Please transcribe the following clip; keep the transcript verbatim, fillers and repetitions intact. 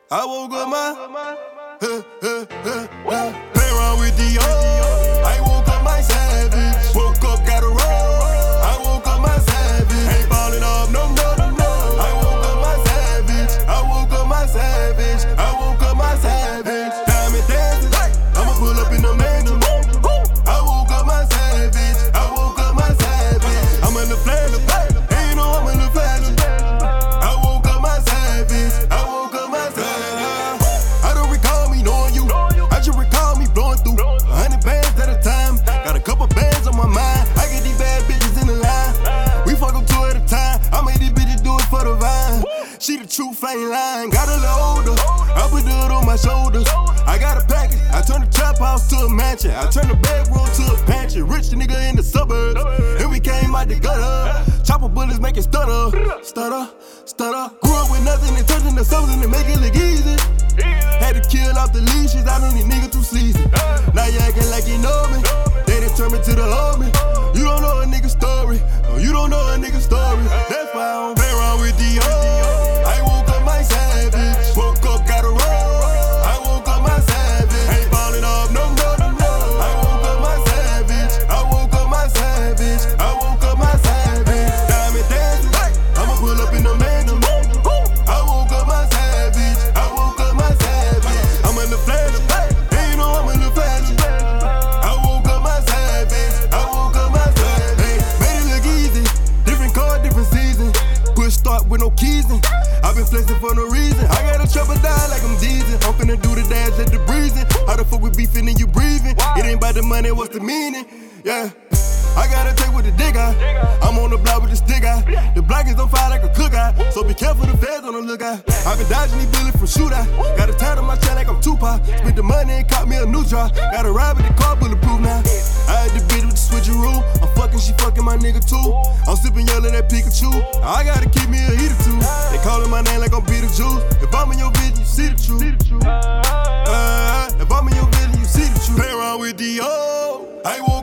I woke up my, huh, huh, huh, huh. Play around with the old. I woke up my savage. Woke up, got a roll. I woke up my savage. Ain't falling off, no, no, no, no. I woke up my savage. I woke up my savage. I woke up my savage. Diamond dancing. I'ma pull up in the mansion. I woke up my savage. I woke up my savage. I'm in the flash. Ain't no, I'm in the flash. I woke up my savage. I woke up my savage. I don't recall me knowing you. I just recall me blowing through a hundred bands at a time. Got a couple bands on my mind. I get these bad bitches in the line. We fuck them two at a time. I made these bitches do it for the vine. She the true flame line. Got a little older. I put the hood on my shoulders. I got a package. I turn the trap house to a mansion. I turn the bedroom to a pantry. Rich nigga in the suburbs. And we came out the gutter. Chopper bullets make it stutter. Stutter, stutter. Grew up with nothing and turned into something to make it look easy. Had to kill off the leashes. I don't need niggas too sleazy. Now you acting like you know me. They done turned me to the homie. You don't know a nigga story. No, you don't know a nigga story. That's why I don't play around with the old. I woke up my savage. Woke up, got a roll. I woke up my savage. Ain't falling off, no, no, no, no. I woke up my savage. I woke up my savage. I woke up my savage. Diamond dancing. I'ma pull up in the mansion. I woke up my savage. I woke up my savage. I'm in the flash. Ain't no, I'm in the flash. I woke up my savage. I woke up my savage. Hey, made it look easy. Different car, different season. Push start with no keys in. I've been flexing for no reason. I got a trouble die like I'm Deezin. I'm finna do the dash, let the breezing. How the fuck we beefing and you breathing? It ain't about the money, what's the meaning? Yeah. I gotta take with the dig out. I'm on the block with the stick out. The block is on fire like a cookout. So be careful, the feds on the lookout. I've been dodging these bullets from shootout. Got a tat on my chest like I'm Tupac. Spent the money and caught me a new drop. Got a ride with the car bulletproof now. I had the bitch with the switcheroo. I'm fucking, she fucking my nigga too. I'm sipping yellow that Pikachu. I gotta keep me a heater too. They calling my name like I'm Beetlejuice. If I'm in your vision, you see the truth. Uh, if I'm in your vision, you see the truth. Play around with the old. I will